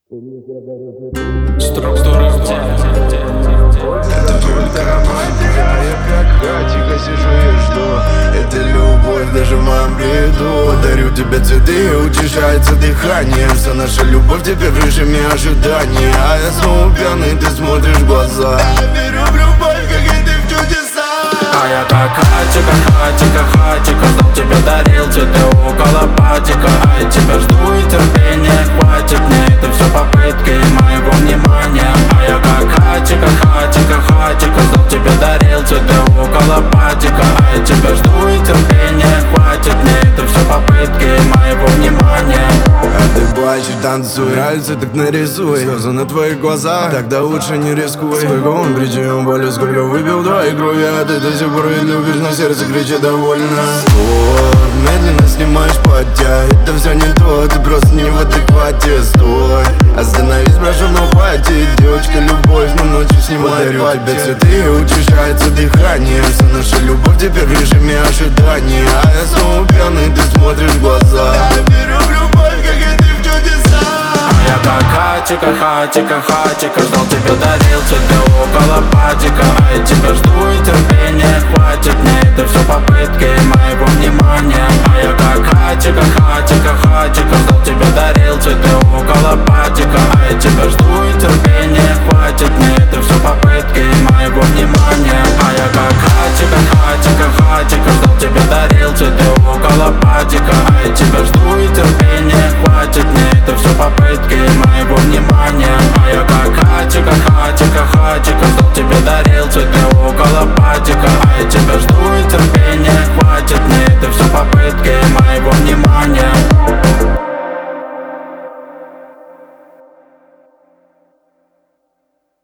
Структура в теле. Только романтика, я как Катика сижу и жду. Это любовь даже в моем бреду. Подарю тебе цветы и утешается дыхание. Вся наша любовь теперь в режиме ожидания. А я снова пьяный, ты смотришь в глаза. Я верю в любовь, как и ты в чудеса. А я как хатика, ждал тебя, дарил цветы около патика. А я тебя жду и терпения хватит мне. Это все попытки моего внимания. А я как хатика, ждал тебя, дарил цветы около патика. А я тебя жду и терпения хватит мне. Это все попытки моего внимания. А ты плачешь, танцуй, нравится, так нарисуй. Слезы на твоих глазах, тогда лучше не рискуй. Сколько он причинил боли, сколько выпил твоей крови. А ты до сих пор ведь любишь, но сердце кричит довольно. Стой, медленно снимаешь платья. Это все не то, ты просто не в адеквате. Стой, остановись, прошу, но хватит. Девочка, любовь, но ночью снимает платье. Подарю тебе цветы и утешается дыхание. Вся наша любовь теперь в режиме ожидания. А я снова пьяный, ты смотришь в глаза. Я верю в любовь, как и ты в чудеса. Я как хатика, ждал тебя, дарил цветы около патика. А я тебя жду и терпения хватит мне. Это все попытки моего внимания. А я как хатика, ждал тебя, дарил цветы около патика. А я тебя жду и терпения хватит мне. Это все попытки моего внимания. А я как хатика, ждал тебя, дарил цветы около патика. А я тебя жду и терпения хватит мне. Это все попытки